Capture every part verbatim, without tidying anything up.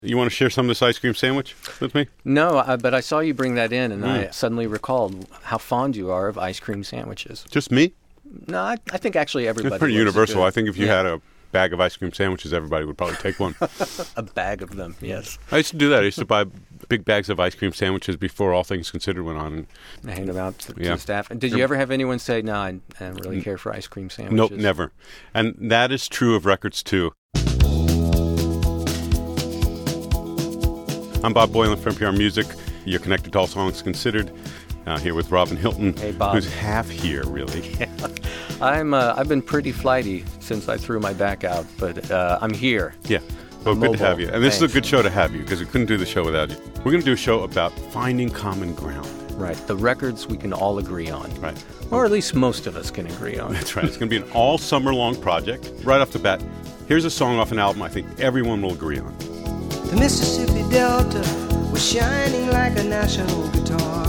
You want to share some of this ice cream sandwich with me? No, I, but I saw you bring that in, and Mm. I suddenly recalled how fond you are of ice cream sandwiches. Just me? No, I, I think actually everybody It's pretty loves universal. good- I think if you yeah, had a bag of ice cream sandwiches, everybody would probably take one. a bag of them, yes. I used to do that. I used to buy big bags of ice cream sandwiches before All Things Considered went on. I hand them out to, to Yeah. the staff. And did you ever have anyone say, no, I, I don't really care for ice cream sandwiches? Nope, never. And that is true of records, too. I'm Bob Boylan from N P R Music. You're connected to All Songs Considered. Uh, here with Robin Hilton, Hey, Bob. who's half here, really. I'm, uh, I've been pretty flighty since I threw my back out, but uh, I'm here. Yeah. Well, good Mobile. to have you. And this is Thanks. a good show to have you because we couldn't do the show without you. We're going to do a show about finding common ground. Right, the records we can all agree on. Right. Or at least most of us can agree on. That's right. It's going to be an all summer long project. Right off the bat, here's a song off an album I think everyone will agree on. The Mississippi Delta was shining like a national guitar.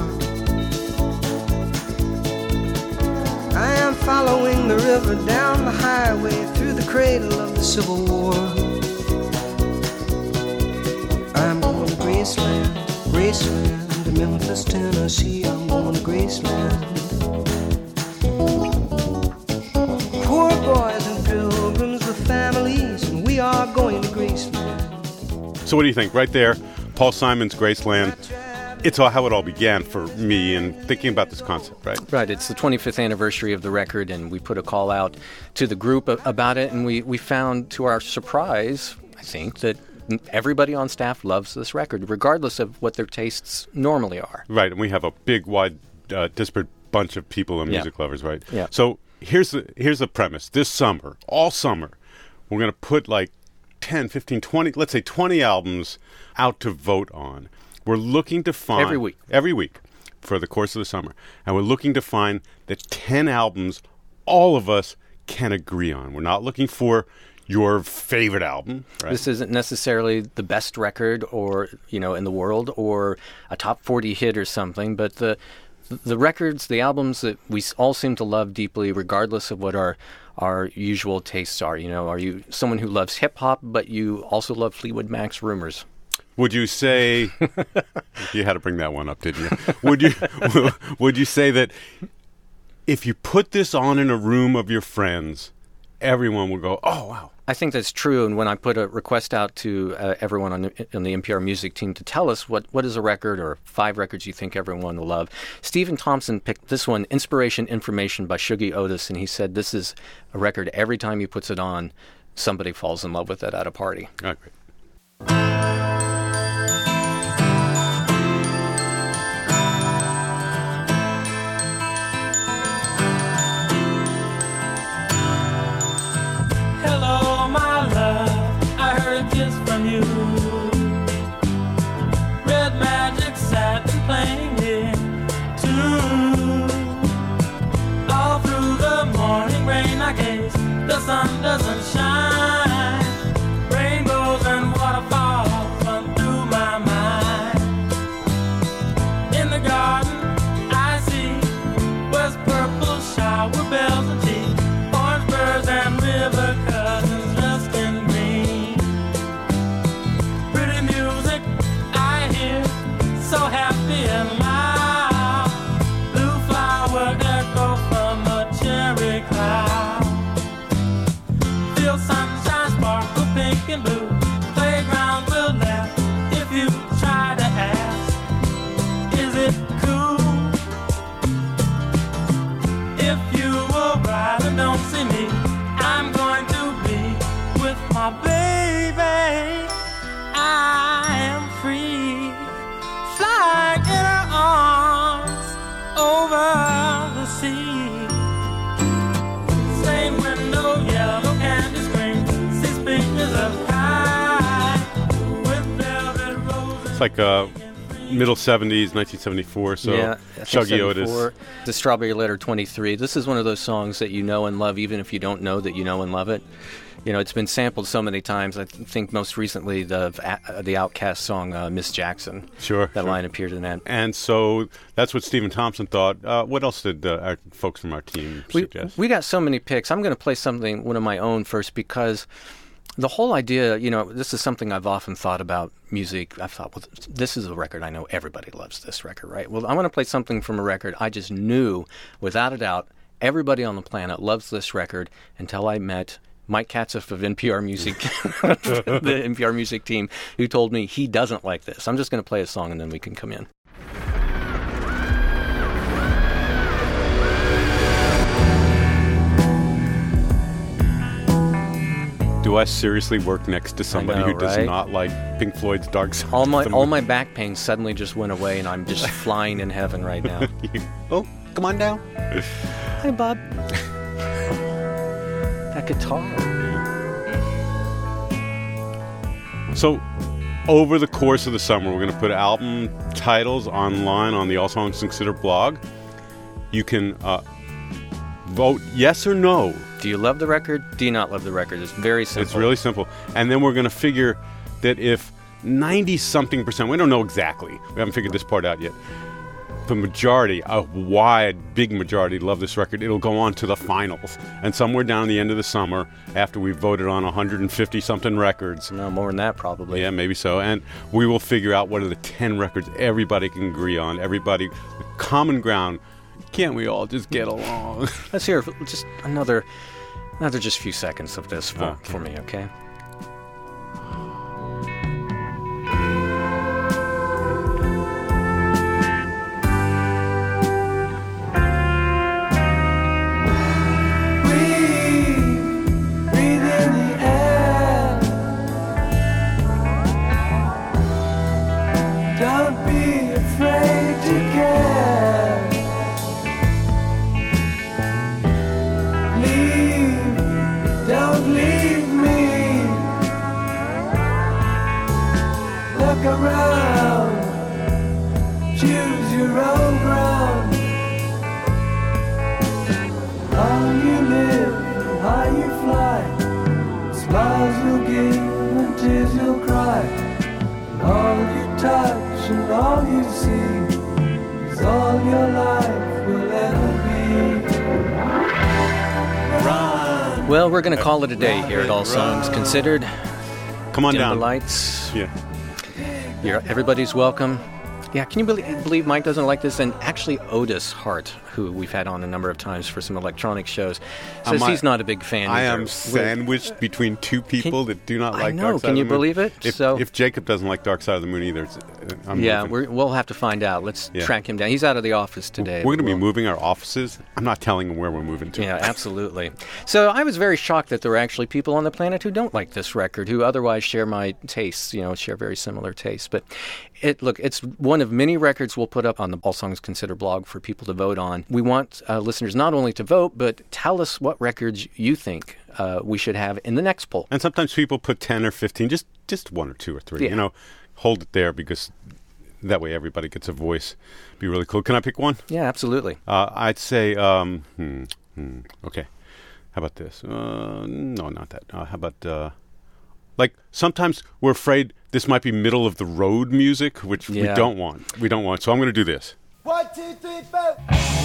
I am following the river down the highway through the cradle of the Civil War. I'm going to Graceland, Graceland, to Memphis, Tennessee. I'm going to Graceland. Poor boys and pilgrims with families, and we are going to Graceland. So what do you think? Right there, Paul Simon's Graceland. It's all how it all began for me and thinking about this concept, right? Right, it's the twenty-fifth anniversary of the record, and we put a call out to the group a- about it, and we, we found, to our surprise, I think, that everybody on staff loves this record, regardless of what their tastes normally are. Right, and we have a big, wide, uh, disparate bunch of people and Yeah. music lovers, right? Yeah. So here's the here's the premise. This summer, all summer, we're going to put like ten, fifteen, twenty, let's say twenty albums out to vote on. We're looking to find... Every week. Every week for the course of the summer. And we're looking to find the ten albums all of us can agree on. We're not looking for your favorite album, right? This isn't necessarily the best record or, you know, in the world or a top forty hit or something, but the the records, the albums that we s- all seem to love deeply, regardless of what our our usual tastes are. You know, are you someone who loves hip hop, but you also love Fleetwood Mac's Rumors? Would you say you had to bring that one up, didn't you? Would you would you say that if you put this on in a room of your friends, everyone would go, "Oh, wow." I think that's true, and when I put a request out to uh, everyone on the, on the N P R Music team to tell us what, what is a record or five records you think everyone will love, Stephen Thompson picked this one, Inspiration Information by Shuggie Otis, and he said this is a record every time he puts it on, somebody falls in love with it at a party. Oh, great. Hello, my love, I heard a kiss from you. Red magic sat and playing it too. All through the morning rain I gaze, the sun doesn't shine. Rainbows and waterfalls run through my mind. In the garden I see was purple shower bells and tea, orange birds and river cousins dressed in green. Pretty music I hear, so happy and loud. Blue flower echo from a cherry cloud. Feel sunshine sparkle pink and blue. Playground will laugh if you try to ask, is it cool? If you arrive and don't see me, I'm going to be with my baby. I am free, flying in her arms over the sea. Same window, yellow candy screen, six pictures of pie with velvet roses. It's like uh, middle seventies, nineteen seventy-four, so yeah, I think Shuggie Otis. seventy-four. The Strawberry Letter twenty-three. This is one of those songs that you know and love, even if you don't know that you know and love it. You know, it's been sampled so many times. I th- think most recently the uh, the Outkast song uh, "Miss Jackson." Sure. That sure. line appeared in that. And so that's what Stephen Thompson thought. Uh, what else did uh, our folks from our team We, suggest? we got so many picks. I'm going to play something, one of my own first, because the whole idea, you know, this is something I've often thought about music. I've thought, well, this is a record I know everybody loves this record, right? Well, I want to play something from a record I just knew, without a doubt, everybody on the planet loves this record until I met Mike Katzoff of N P R Music, the N P R Music team, who told me he doesn't like this. I'm just going to play a song and then we can come in. Do I seriously work next to somebody know, who does right? not like Pink Floyd's Dark Side? All my of the all Moon? my back pain suddenly just went away, and I'm just flying in heaven right now. Oh, come on down. Hi, Bob. That guitar. So, over the course of the summer, we're going to put album titles online on the All Songs Considered blog. You can uh, vote yes or no. Do you love the record? Do you not love the record? It's very simple. It's really simple. And then we're going to figure that if ninety-something percent, we don't know exactly, we haven't figured this part out yet, the majority, a wide, big majority love this record, it'll go on to the finals. And somewhere down the end of the summer, after we've voted on one hundred fifty-something records, No, more than that, probably. yeah, maybe so, and we will figure out what are the ten records everybody can agree on, everybody, common ground. Can't we all just get along? Let's hear just another, another just few seconds of this for, Okay. for me, okay? Breathe in the air. Don't be afraid to care. Leave, don't leave me. Look around, choose your own ground. How you live, how you fly, smiles you'll give and tears you'll cry. And all you touch and all you see is all your life will ever be. Run, Well, we're going to call it a day here at All Songs Considered. Come on Dim the down. lights. Yeah. You're, everybody's welcome. Yeah, can you believe, believe Mike doesn't like this? And actually, Otis Hart, who we've had on a number of times for some electronic shows, says Am I- he's not a big fan. I either. am We're- sandwiched between two people that do not I like know, Dark Side can of you the Moon. believe it? If, So- if Jacob doesn't like Dark Side of the Moon either, it's, uh, I'm Yeah, moving. we're, we'll have to find out. Let's Yeah. track him down. He's out of the office today. We're going to be We'll- moving our offices. I'm not telling him where we're moving to. Yeah, absolutely. So I was very shocked that there were actually people on the planet who don't like this record, who otherwise share my tastes, you know, share very similar tastes. But it look, it's one of many records we'll put up on the All Songs Considered blog for people to vote on. We want uh, listeners not only to vote, but tell us what records you think uh, we should have in the next poll. And sometimes people put ten or fifteen, just just one or two or three. Yeah. You know, hold it there because that way everybody gets a voice. Be really cool. Can I pick one? Yeah, absolutely. Uh, I'd say, um, hmm, hmm, okay. How about this? Uh, no, not that. Uh, how about, uh, like, sometimes we're afraid this might be middle of the road music, which we Yeah. don't want. We don't want. So I'm going to do this. one, two, three, four.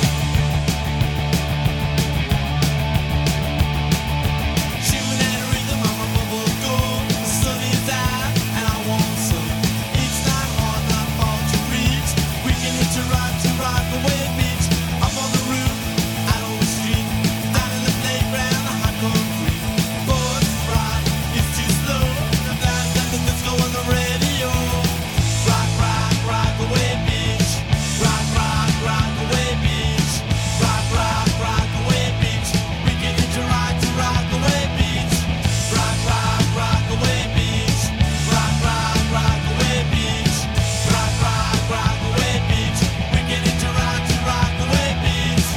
Shooting at a rhythm on my bubble gold. The sun is out and I want some. It's not hard, not far to reach. We can hit a ride to ride the way beach. Up on the roof, out on the street. Down in the playground, the hot concrete. Boys ride, it's too slow. The blast and the disco on the radio. Rock, rock, rock away, beach. Rock, rock, rock away, beach. Rock, rock, rock away, beach. We can hit a ride to rock away, beach. Rock, rock, rock away, beach. Rock, rock, rock away, beach. Rock, rock, rock away, beach. We can hit a ride to rock away, beach.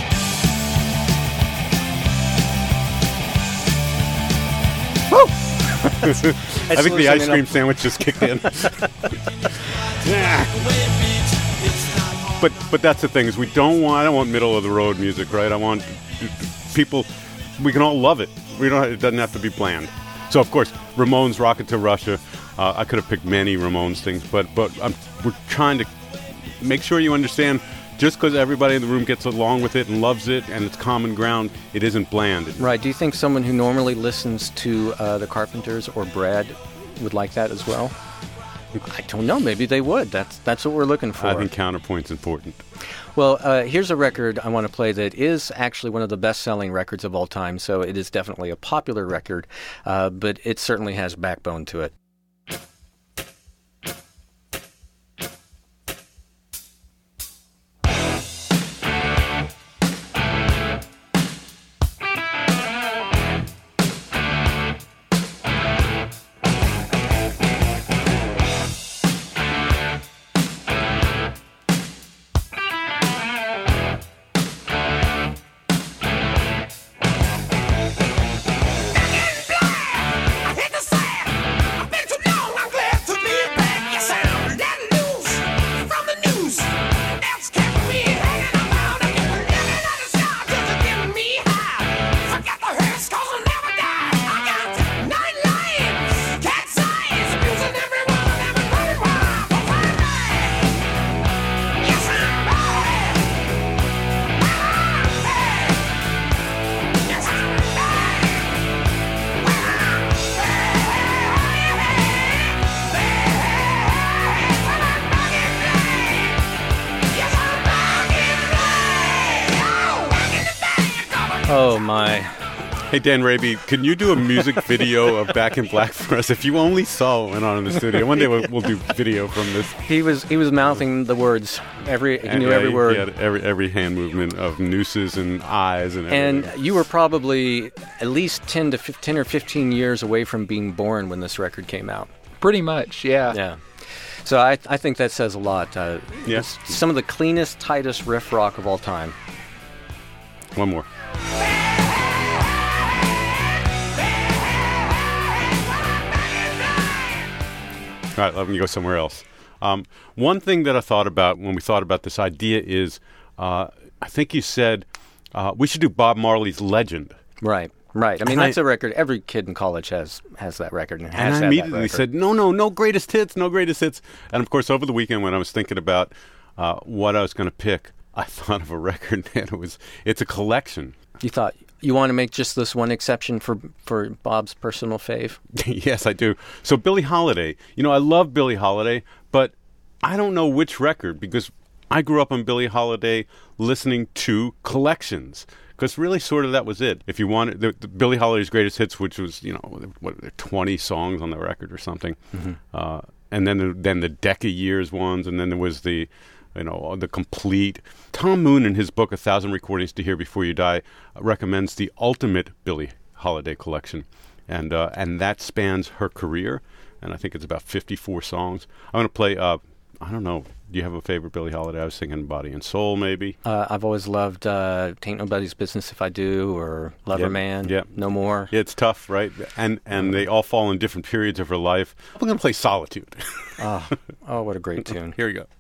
I think the ice cream sandwich just kicked in. Yeah. Away, beach. It's not hard. But but that's the thing is we don't want I don't want middle of the road music, right? I want people we can all love it. We don't it doesn't have to be bland. So of course, Ramones Rocket to Russia. Uh, I could have picked many Ramones things, but but I'm, we're trying to make sure you understand just because everybody in the room gets along with it and loves it and it's common ground, it isn't bland. Right. Do you think someone who normally listens to uh, the Carpenters or Brad would like that as well? I don't know. Maybe they would. That's that's what we're looking for. I think counterpoint's important. Well, uh, here's a record I want to play that is actually one of the best-selling records of all time, so it is definitely a popular record, uh, but it certainly has backbone to it. Oh, my. Hey, Dan Raby, can you do a music video of Back in Black for us? If you only saw what went on in the studio. One day we'll, we'll do video from this. He was he was mouthing the words. Every He And, knew yeah, every he- word. He had every, every hand movement of nooses and eyes and everything. And you were probably at least ten to fifteen or fifteen years away from being born when this record came out. Pretty much, yeah. Yeah. So I I think that says a lot. Uh, Yeah. It's some of the cleanest, tightest riff rock of all time. One more. All right, let me go somewhere else. Um, one thing that I thought about when we thought about this idea is, uh, I think you said uh, we should do Bob Marley's Legend. Right. Right. I mean, And that's I- a record. Every kid in college has has that record and has And I had that immediately record. said, no, no, no greatest hits, no greatest hits. And of course, over the weekend when I was thinking about uh, what I was going to pick, I thought of a record and it was, it's a collection. You thought you want to make just this one exception for for Bob's personal fave? Yes, I do. So Billie Holiday, you know, I love Billie Holiday, but I don't know which record because I grew up on Billie Holiday listening to collections. Because really, sort of, that was it. If you wanted the, the Billie Holiday's greatest hits, which was, you know, what are there, twenty songs on the record or something, Mm-hmm. uh, and then the, then the Decca Years ones, and then there was the, you know, the complete. Tom Moon, in his book A Thousand Recordings to Hear Before You Die, uh, recommends the ultimate Billie Holiday collection, and uh, and that spans her career, and I think it's about fifty-four songs. I'm going to play. Uh, I don't know. Do you have a favorite Billie Holiday? I was thinking Body and Soul, maybe. Uh, I've always loved uh, "Tain't Nobody's Business If I Do" or "Lover Yep, Man." yep. No More. Yeah, it's tough, right? And and they all fall in different periods of her life. I'm going to play Solitude. Oh, oh, what a great tune! Here we go.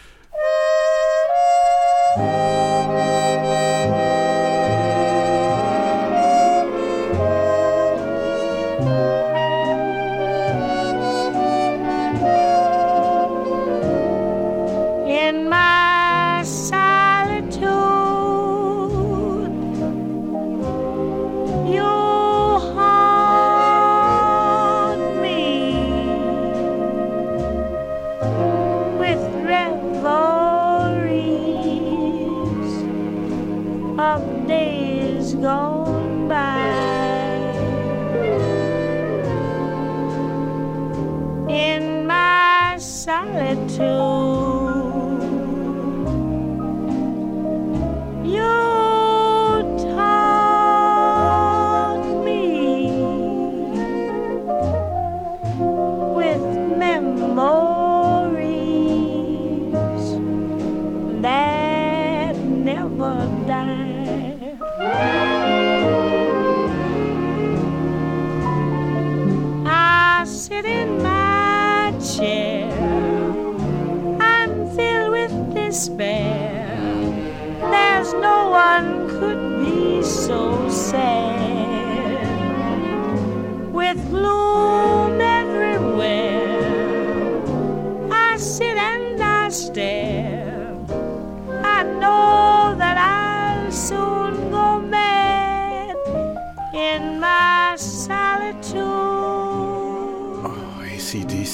In my solitude, you haunt me with reveries of days gone by. In my solitude, you taught me with memories that never die. I sit in my chair, I'm filled with despair. There's no one could be so sad. With gloom everywhere, I sit and I stare. I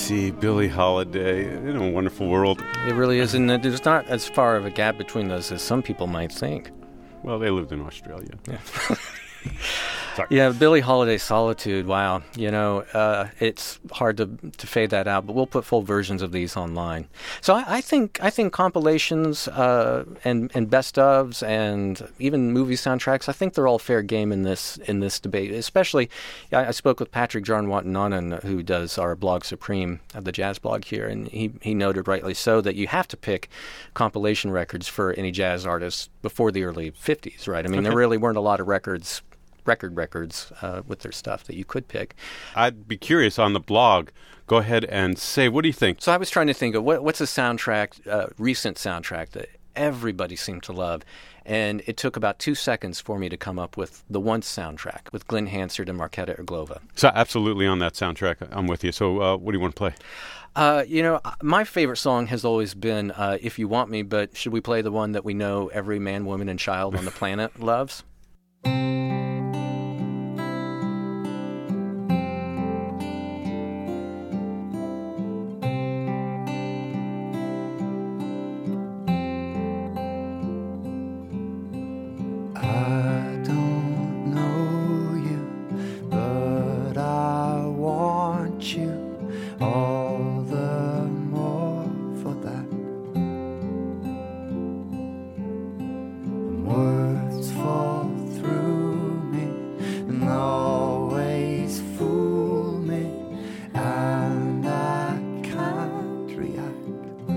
see, Billie Holiday in a Wonderful World. It really is, and there's not as far of a gap between those as some people might think. Well, they lived in Australia. Yeah. Sorry. Yeah, Billie Holiday, Solitude. Wow, you know, uh, it's hard to to fade that out, but we'll put full versions of these online. So I, I think I think compilations uh, and and best ofs and even movie soundtracks, I think they're all fair game in this in this debate. Especially, I, I spoke with Patrick Jarnwatananon, who does our blog Supreme, uh, the jazz blog here, and he he noted rightly so that you have to pick compilation records for any jazz artist before the early fifties, right? I mean, Okay. there really weren't a lot of records. record records uh, with their stuff that you could pick. I'd be curious on the blog. Go ahead and say, what do you think? So I was trying to think of what, what's a soundtrack, uh, recent soundtrack that everybody seemed to love, and it took about two seconds for me to come up with the Once soundtrack with Glenn Hansard and Marketa Irglova. So absolutely on that soundtrack, I'm with you. So uh, what do you want to play? Uh, you know, my favorite song has always been uh, If You Want Me, but should we play the one that we know every man, woman, and child on the planet loves? I don't know you, but I want you all the more for that. Words fall through me and always fool me, and I can't react.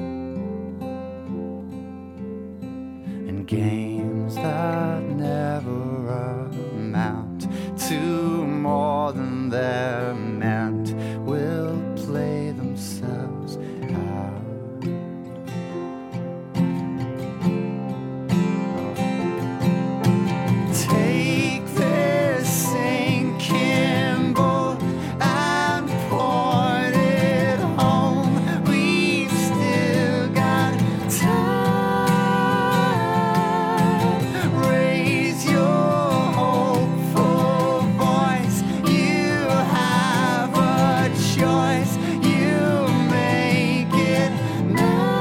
And games that never amount to more than they're meant will play themselves out. Take this sinking boat and point it home. We've still got time. Raise your hopeful voice. You have a choice. You make it now.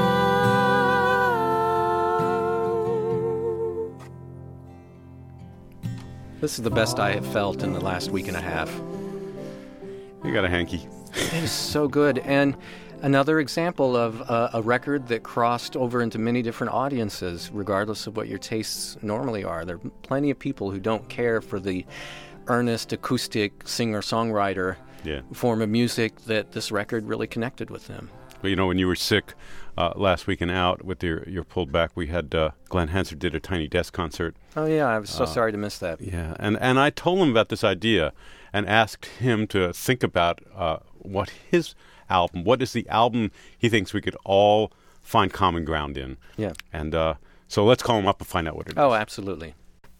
This is the best I have felt in the last week and a half. You got a hanky. It is so good. And another example of uh, a record that crossed over into many different audiences, regardless of what your tastes normally are. There are plenty of people who don't care for the earnest acoustic singer-songwriter Yeah. form of music that this record really connected with them. But you know, when you were sick uh, last week and out with your, your pulled back, we had uh, Glenn Hansard did a Tiny Desk concert. Oh, yeah, I was so sorry to miss that. Yeah, and, and I told him about this idea and asked him to think about uh, what his album, what is the album he thinks we could all find common ground in. Yeah. And uh, so let's call him up and find out what it is. Oh, absolutely.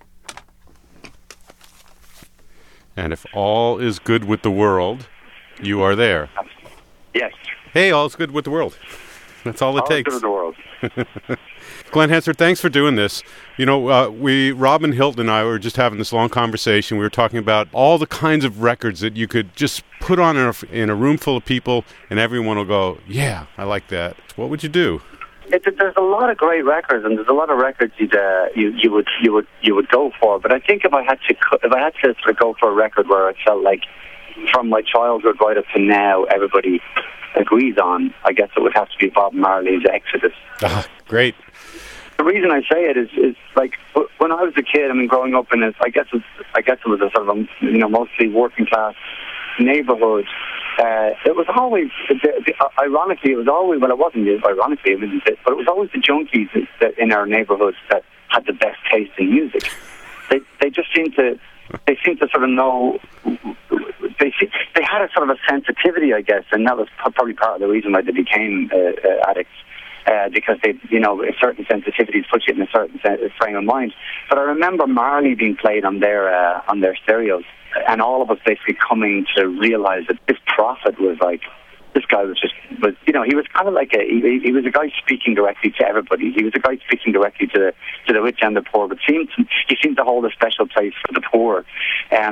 And if all is good with the world, you are there. Yes. Hey, all's good with the world. That's all it All takes. good in the world. Glenn Hansard, thanks for doing this. You know, uh, we, Robin Hilton and I were just having this long conversation. We were talking about all the kinds of records that you could just put on in a, in a room full of people, and everyone will go, yeah, I like that. What would you do? It, there's a lot of great records, and there's a lot of records you'd, uh, you you would you would you would go for. But I think if I had to co- if I had to sort of go for a record where I felt like from my childhood right up to now everybody agrees on, I guess it would have to be Bob Marley's Exodus. Ah, great. The reason I say it is, is like w- when I was a kid. I mean, growing up in a, I guess it was, I guess it was a sort of a, you know mostly working class neighborhood. Uh, it was always, the, the, ironically, it was always, well, it wasn't ironically, it was, but it was always the junkies that, that in our neighborhoods that had the best taste in music. They they just seemed to, they seemed to sort of know, they they had a sort of a sensitivity, I guess, and that was probably part of the reason why they became uh, uh, addicts. Uh, because they, you know, certain sensitivities put you in a certain frame of mind. But I remember Marley being played on their uh, on their stereos, and all of us basically coming to realize that this prophet was like, this guy was just, was you know, he was kind of like a, he, he was a guy speaking directly to everybody. He was a guy speaking directly to the to the rich and the poor, but seemed to, he seemed to hold a special place for the poor. Um,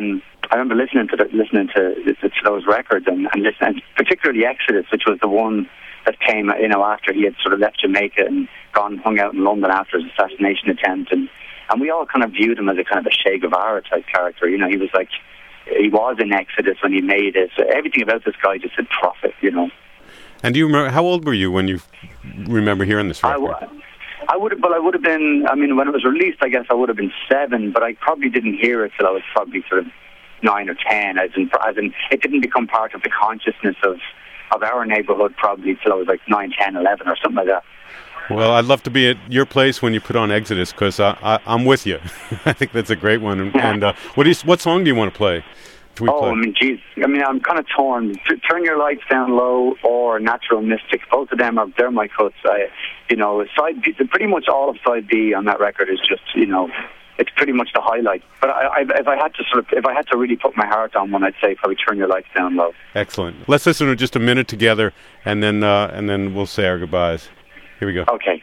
I remember listening to the, listening to, to those records and, and listening, particularly Exodus, which was the one that came, you know, after he had sort of left Jamaica and gone hung out in London after his assassination attempt, and and we all kind of viewed him as a kind of a Che Guevara type character. You know, he was like, he was in Exodus when he made it. So everything about this guy just said prophet, you know. And do you remember, how old were you when you remember hearing this record? I, I would have, well, I would have been, I mean, when it was released, I guess I would have been seven, but I probably didn't hear it till I was probably sort of nine or ten, as in, as in it didn't become part of the consciousness of, of our neighbourhood probably till I was like nine, ten, eleven or something like that. Well, I'd love to be at your place when you put on Exodus, because I, I, I'm with you. I think that's a great one. And, Yeah. and uh, what, do you, what song do you want to play? We Oh, play? I mean, geez. I mean, I'm kind of torn. T- Turn Your Lights Down Low or Natural Mystic. Both of them are, they're my cuts. I, you know, side B, pretty much all of side B on that record is just, you know, it's pretty much the highlight. But I, I, if I had to sort of, if I had to really put my heart on one, I'd say probably Turn Your Lights Down Low. Excellent. Let's listen to just a minute together, and then uh, and then we'll say our goodbyes. Here we go. Okay.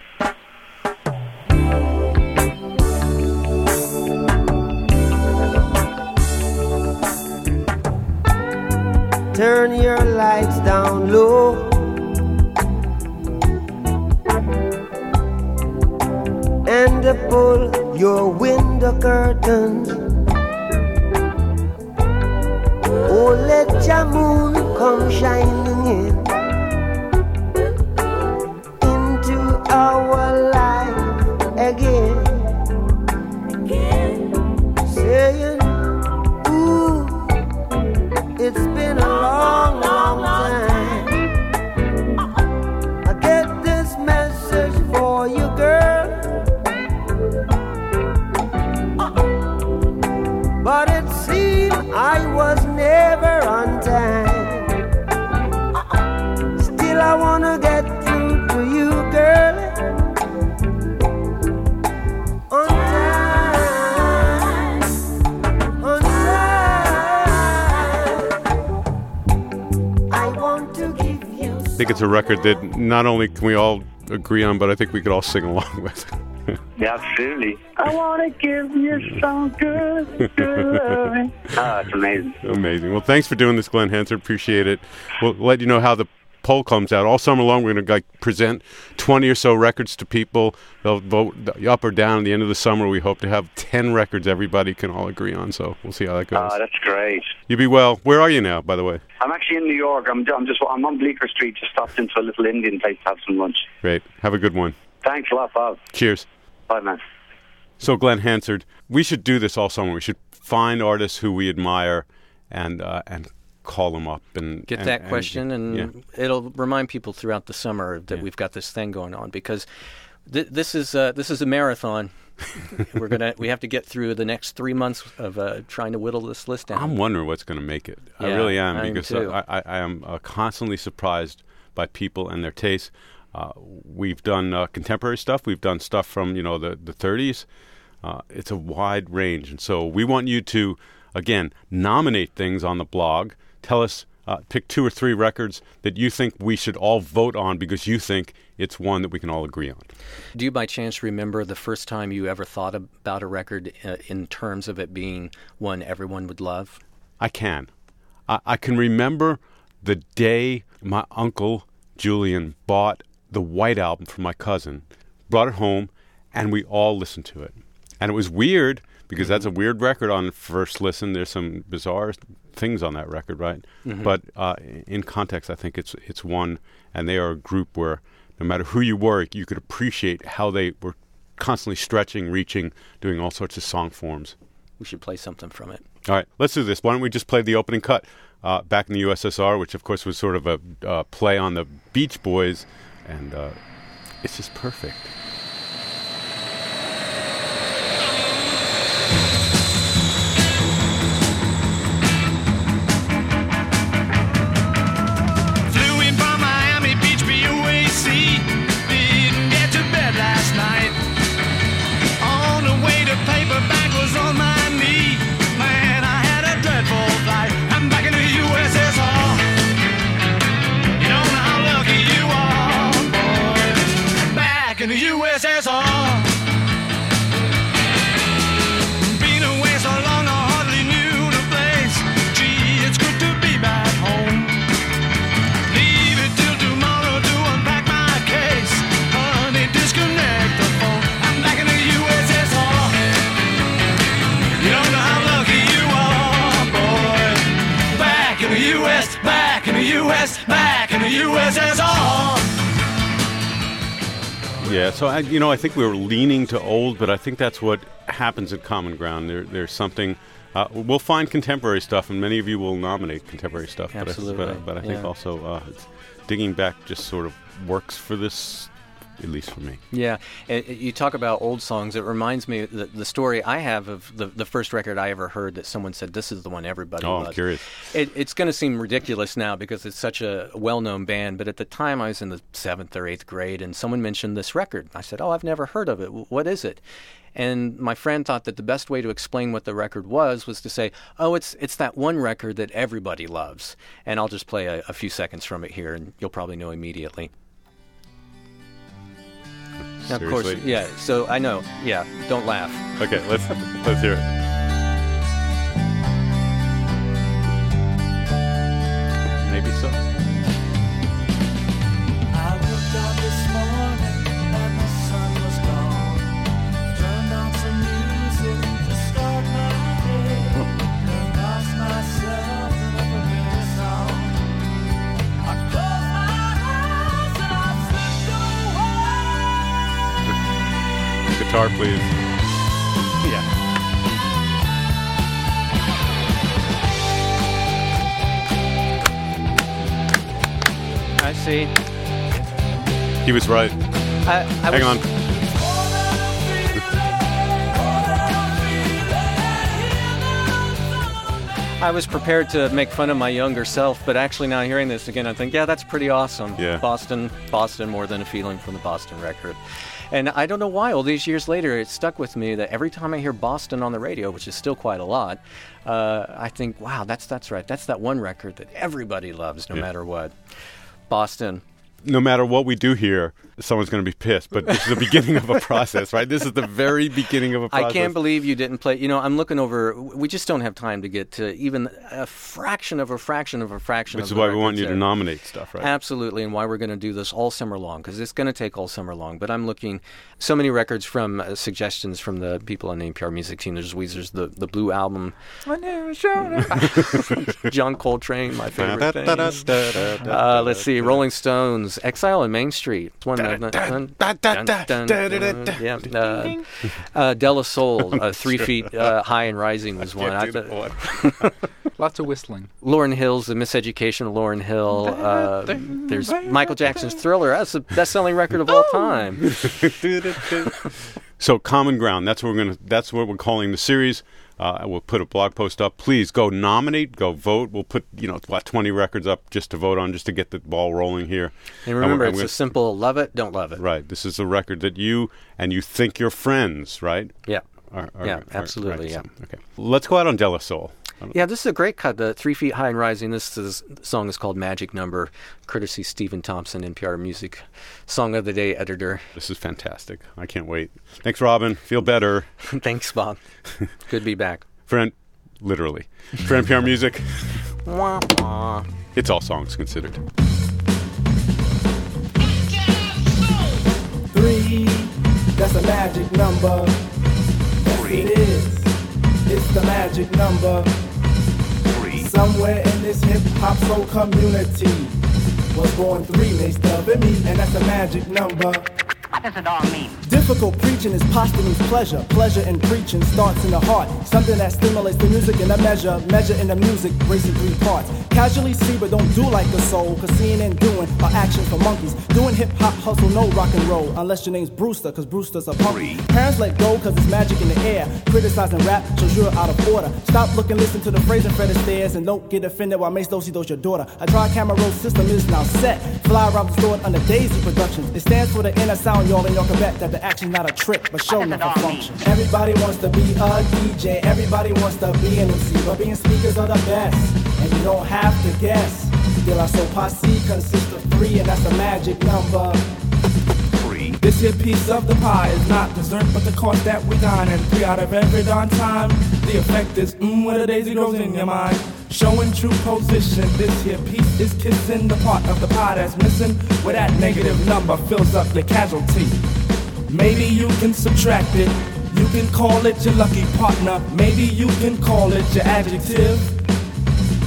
Turn your lights down low. And pull your window curtains. Oh, let your moon come shining in into our life again. Saying, ooh, it's been a long, long time. I get this message for you, girl. But it seemed I was never on time. Still I wanna get through to you, girl. On time, on time. I want to give you. I think it's a record that not only can we all agree on, but I think we could all sing along with. Yeah, absolutely. I want to give you some good, good loving. Ah, it's amazing. Amazing. Well, thanks for doing this, Glenn Hansard. Appreciate it. We'll let you know how the poll comes out. All summer long, we're going to like, present twenty or so records to people. They'll vote up or down. At the end of the summer, we hope to have ten records everybody can all agree on. So we'll see how that goes. Ah, that's great. You be well. Where are you now, by the way? I'm actually in New York. I'm, I'm just I'm on Bleecker Street. Just stopped into a little Indian place to have some lunch. Great. Have a good one. Thanks a lot, Bob. Cheers. Bye, man. So, Glenn Hansard, we should do this all summer. We should find artists who we admire and uh, and call them up and Get and, that and- question, and yeah. it'll remind people throughout the summer that Yeah. we've got this thing going on, because th- this is uh, this is a marathon. We're gonna we have to get through the next three months of uh, trying to whittle this list down. I'm wondering what's going to make it. I Yeah, really am, I am because too. I, I, I am uh, constantly surprised by people and their tastes. Uh, we've done uh, contemporary stuff. We've done stuff from you know the the thirties. Uh, it's a wide range, and so we want you to again nominate things on the blog. Tell us, uh, pick two or three records that you think we should all vote on because you think it's one that we can all agree on. Do you by chance remember the first time you ever thought about a record uh, in terms of it being one everyone would love? I can. I, I can remember the day my uncle Julian bought the White Album for my cousin, brought it home, and we all listened to it. And it was weird, because that's a weird record on first listen. There's some bizarre things on that record, right? Mm-hmm. But uh, in context, I think it's it's one, and they are a group where no matter who you were, you could appreciate how they were constantly stretching, reaching, doing all sorts of song forms. We should play something from it. All right, let's do this. Why don't we just play the opening cut uh, back in the U S S R, which of course was sort of a uh, play on the Beach Boys, and uh, it's just perfect. Flew in from Miami Beach, B U A C. Didn't get to bed last night. On the way to paperback was on my knee. Man, I had a dreadful flight. I'm back in the U S S R. You don't know how lucky you are, boys. Back in the U S S R. U S S R. Yeah, so I, you know, I think we were leaning to old, but I think that's what happens at Common Ground. There, there's something. Uh, we'll find contemporary stuff, and many of you will nominate contemporary stuff. Absolutely. But I, but, but I think yeah. also uh, it's, digging back just sort of works for this, at least for me. Yeah, it, it, you talk about old songs. It reminds me the, the story I have of the, the first record I ever heard that someone said, this is the one everybody Oh, loves. I'm curious. It, it's going to seem ridiculous now because it's such a well-known band, but at the time I was in the seventh or eighth grade, and someone mentioned this record. I said, oh, I've never heard of it. What is it? And my friend thought that the best way to explain what the record was was to say, oh, it's it's that one record that everybody loves. And I'll just play a, a few seconds from it here, and you'll probably know immediately. Now, of course, Seriously? yeah. So I know, yeah. Don't laugh. Okay, let's let's hear it. Maybe so. I woke up this morning and the sun was gone. Turned on some music to start my day. And lost myself in a familiar song. I closed my eyes and I slipped away. Guitar, please. Yeah. I see. He was right. I, I Hang was, on. I was prepared to make fun of my younger self, but actually now hearing this again, I think, yeah, that's pretty awesome. Yeah. Boston, Boston, more than a feeling from the Boston record. And I don't know why, all these years later, it stuck with me that every time I hear Boston on the radio, which is still quite a lot, uh, I think, wow, that's that's right. That's that one record that everybody loves, no Yeah. matter what. Boston. No matter what we do here, someone's going to be pissed. But this is the beginning of a process, right? This is the very beginning of a process. I can't believe you didn't play. You know, I'm looking over. We just don't have time to get to even a fraction of a fraction of a fraction Which of is the why we want records you to there. nominate stuff, right? Absolutely, and why we're going to do this all summer long, because it's going to take all summer long. But I'm looking so many records from uh, suggestions from the people on the N P R music team. There's Weezer's the the Blue Album, John Coltrane, my favorite thing. Uh, let's see, Rolling Stones, Exile on Main Street. It's one. Dun, dun, dun, dun, dun, dun, yeah, uh, uh, De La Soul, uh, Three Feet uh, High and Rising was one. I, uh, Lots of whistling. Lauryn Hill's The Miseducation of Lauryn Hill. Uh, there's Michael Jackson's Thriller. That's the best-selling record of all time. So, Common Ground. That's what we're going to. That's what we're calling the series. Uh, we'll put a blog post up. Please go nominate, go vote. We'll put, you know, what, twenty records up just to vote on, just to get the ball rolling here. And remember, and it's we're, a simple love it, don't love it. right. This is a record that you and you think your friends, right? Yeah. Are, are, Yeah, are- absolutely, right, yeah. so, okay. Let's go out on De La Soul. Yeah, this is a great cut. The Three Feet High and Rising. This is, song is called Magic Number, courtesy Stephen Thompson, N P R Music Song of the Day editor. This is fantastic. I can't wait. Thanks, Robin. Feel better. Thanks, Bob. Good to be back. Friend, literally. For N P R Music, it's all songs considered. Three, that's a magic number. Yes, it is. It's the magic number. Three. Somewhere in this hip hop soul community was born three, they stubbing me, and that's a magic number. What does it all mean? Difficult preaching is posthumous pleasure. Pleasure in preaching starts in the heart. Something that stimulates the music in a measure. Measure in the music, racing three parts. Casually see but don't do like the soul. Cause seeing and doing are actions for monkeys. Doing hip hop hustle, no rock and roll. Unless your name's Brewster, cause Brewster's a punk. Parents let go cause it's magic in the air. Criticizing rap shows you're out of order. Stop looking, listen to the phrase in Fred Astaire's, and don't get offended while Mace Dosey does your daughter. A tri-camera roll system is now set. Fly around the store under Daisy Productions. It stands for the inner sound, y'all, and y'all can bet that the action's not a trick, but show enough a function. Everybody wants to be a D J, everybody wants to be an M C, but being speakers are the best, and you don't have to guess. De La Soul Posse consists of three, and that's a magic number. Three. This here piece of the pie is not dessert, but the course that we dine, and three out of every darn time, the effect is mmm when a daisy grows in your mind. Showing true position, this here piece is kissing the part of the pie that's missing, where that negative number fills up your casualty. Maybe you can subtract it, you can call it your lucky partner, maybe you can call it your adjective.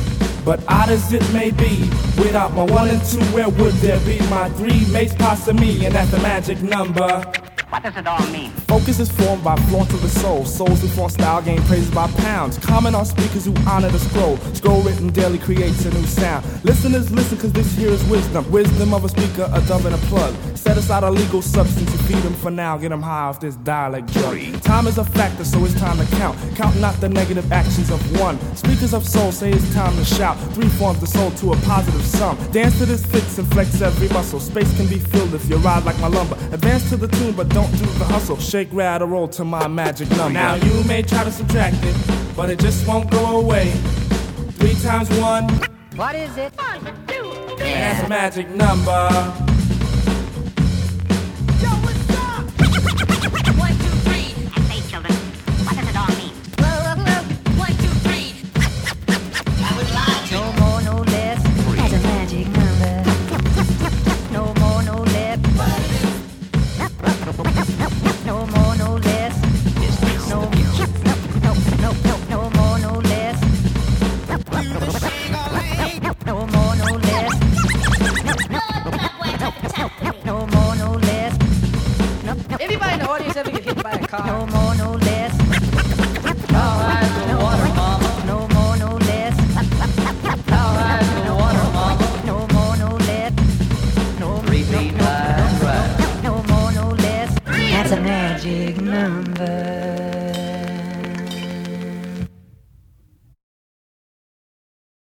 But odd as it may be, without my one and two, where would there be my three mates past me? And that's the magic number. What does it all mean? Focus is formed by flaunt of the soul. Souls who flaunt style gain praise by pounds. Comment on speakers who honor the scroll. Scroll written daily creates a new sound. Listeners listen cause this here is wisdom. Wisdom of a speaker, a dove and a plug. Set aside a legal substance to feed them for now. Get them high off this dialect drug. Time is a factor so it's time to count. Count not the negative actions of one. Speakers of soul say it's time to shout. Three forms the soul to a positive sum. Dance to this fits and flex every muscle. Space can be filled if you ride like my lumber. Advance to the tune but don't do the hustle. Shake, rattle, roll to my magic number. Now you may try to subtract it, but it just won't go away. Three times one. What is it? One, two, three. That's a magic number.